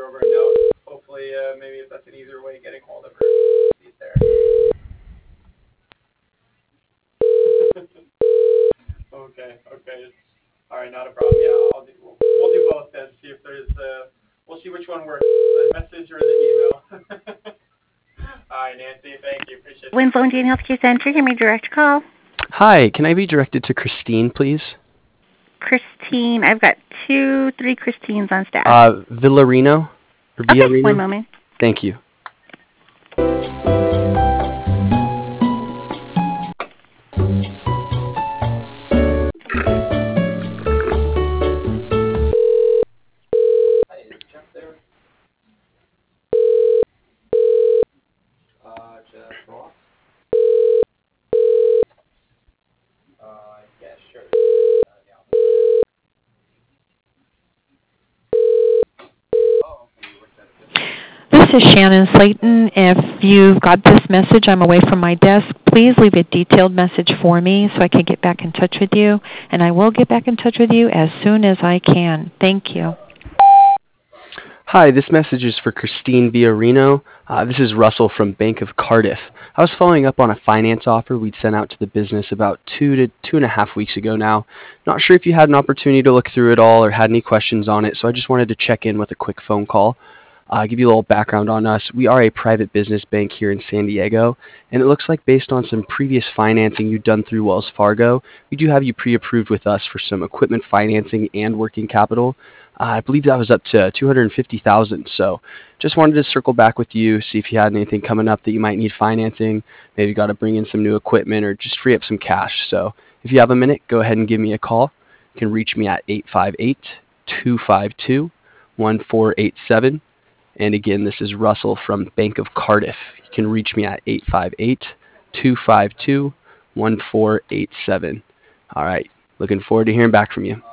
her over a note. Hopefully, maybe if that's an easier way of getting hold of her, see it there. Okay. All right, not a problem. Yeah, we'll do both then. See if there's we'll see which one works, the message or the email. All right, Nancy. Thank you. Appreciate it. Winslow Indian Healthcare Center, give me direct call. Hi, can I be directed to Christine, please? Christine, I've got 3 Christines on staff. Villarino? Or Okay, Villarino? one moment. Thank you. Hi, is Jeff there? Jeff Ross? Yeah, sure. Yeah. Oh, okay. You worked at a different. This is Shannon Slayton. If you've got this message, I'm away from my desk. Please leave a detailed message for me so I can get back in touch with you. And I will get back in touch with you as soon as I can. Thank you. Hi, this message is for Christine Villarino. This is Russell from Bank of Cardiff. I was following up on a finance offer we'd sent out to the business about 2 to 2.5 weeks ago now. Not sure if you had an opportunity to look through it all or had any questions on it, so I just wanted to check in with a quick phone call. Give you a little background on us. We are a private business bank here in San Diego, and it looks like based on some previous financing you've done through Wells Fargo, we do have you pre-approved with us for some equipment financing and working capital. I believe that was up to $250,000. So just wanted to circle back with you, see if you had anything coming up that you might need financing. Maybe you got to bring in some new equipment or just free up some cash. So if you have a minute, go ahead and give me a call. You can reach me at 858-252-1487. And again, this is Russell from Bank of Cardiff. You can reach me at 858-252-1487. All right. Looking forward to hearing back from you.